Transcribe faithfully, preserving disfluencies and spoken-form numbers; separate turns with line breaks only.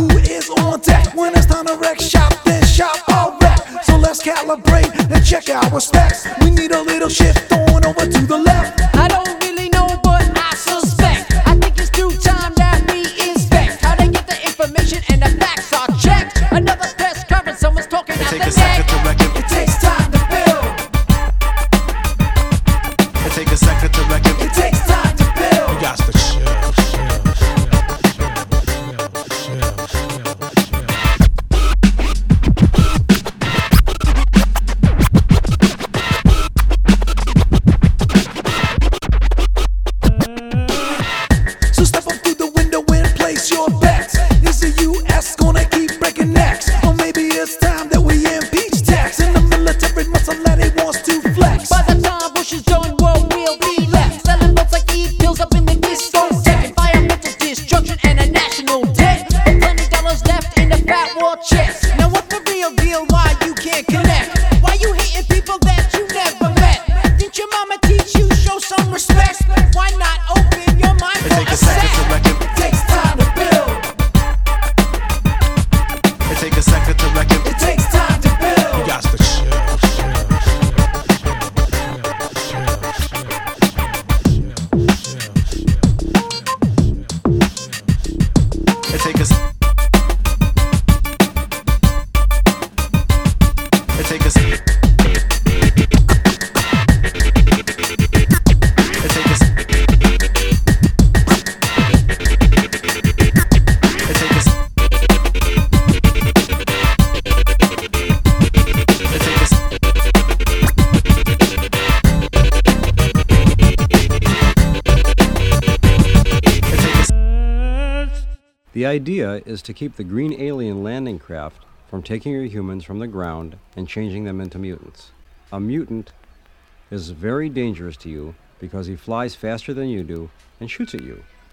is on deck. When it's time to wreck shop, then shop all wreck. So let's calibrate and check our specs. We need a little shift on over to the left.
I don't really know, but I suspect. I think it's due time that we inspect how they get the information and the facts are checked. Another press conference, someone's talking
It
at
take
the
a second to
neck.
reckon.
It takes time to build.
It take a second to reckon.
It takes time to build.
You got to chill,
So step up through the window and place your bets. Is the U S gonna keep breaking necks? Or maybe it's time that we impeach tax. And the military muscle that it wants to flex.
By the time Bush is done, world will be left selling votes like E pills up in the discotheque. Environmental destruction and a national debt. But plenty dollars left in the fat war chest. Now what's the real deal? Why you can't connect? Why you hating people that you never met? Didn't your mama teach you show some respect? Why not open your mind
It
for
take
a
a second to
sec?
reckon.
It takes time to build.
It take a second to reckon.
It takes time to build.
You got to chill. It take a s- It take a s- It take a s- It take a s- It take a s- It take a s-
The idea is to keep the green alien landing craft from taking your humans from the ground and changing them into mutants. A mutant is very dangerous to you because he flies faster than you do and shoots at you.